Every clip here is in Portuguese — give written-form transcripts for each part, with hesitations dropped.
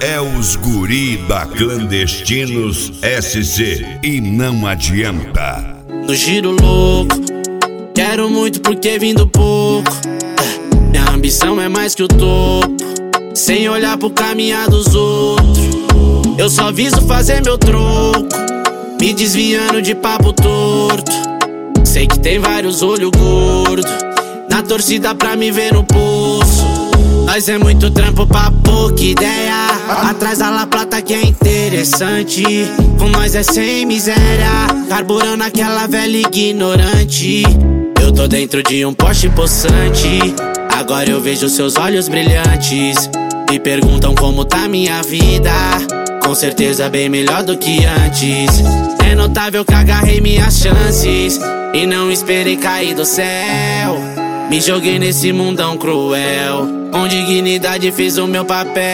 é os guri da Clandestinos SC e não adianta. No giro louco, quero muito porque vim do pouco. Minha ambição é mais que o topo, sem olhar pro caminhar dos outros. Eu só viso fazer meu troco, me desviando de papo torto. Sei que tem vários olhos gordos na torcida pra me ver no poço. Nós é muito trampo pra pouca ideia, atrás da La Plata que é interessante. Com nós é sem miséria, carburando aquela velha ignorante. Eu tô dentro de um Porsche possante, agora eu vejo seus olhos brilhantes. Me perguntam como tá minha vida, com certeza bem melhor do que antes. É notável que agarrei minhas chances e não esperei cair do céu. Me joguei nesse mundão cruel, com dignidade fiz o meu papel.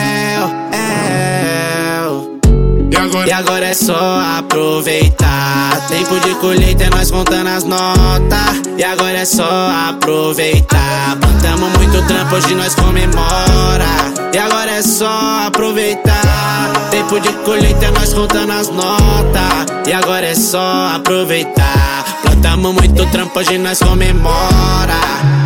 E agora é só aproveitar. Tempo de colheita é nós contando as notas. E agora é só aproveitar. Plantamos muito trampo, hoje nós comemora. E agora é só aproveitar. Tempo de colheita é nós contando as notas. E agora é só aproveitar. Plantamos muito trampo, hoje nós comemora.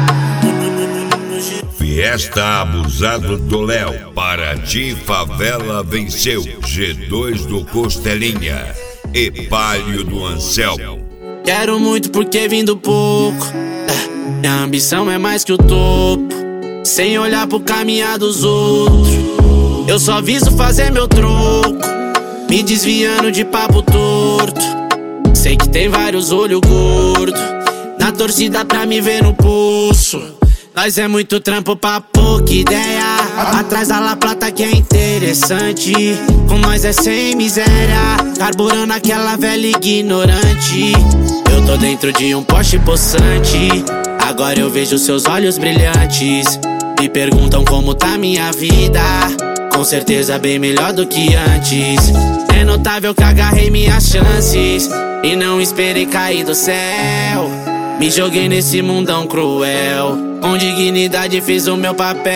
Fiesta Abusado do Léo, Paraty Favela venceu, G2 do Costelinha e Palio do Anselmo. Quero muito porque vim do pouco. Minha ambição é mais que o topo, sem olhar pro caminhar dos outros. Eu só viso fazer meu troco, me desviando de papo torto. Sei que tem vários olhos gordos na torcida pra me ver no pulso. Nós é muito trampo pra pouca ideia, atrás da La Plata que é interessante. Com nós é sem miséria, carburando aquela velha ignorante. Eu tô dentro de um Porsche possante, agora eu vejo seus olhos brilhantes. Me perguntam como tá minha vida, com certeza bem melhor do que antes. É notável que agarrei minhas chances e não esperei cair do céu. Me joguei nesse mundão cruel, com dignidade fiz o meu papel.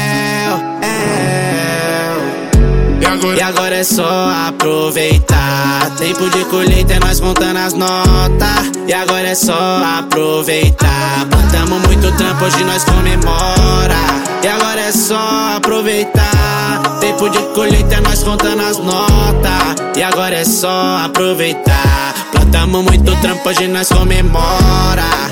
E agora é só aproveitar. Tempo de colheita é nós contando as notas. E agora é só aproveitar. Plantamos muito trampo, hoje nós comemora. E agora é só aproveitar. Tempo de colheita é nós contando as notas. E agora é só aproveitar. Plantamos muito trampo, hoje nós comemora.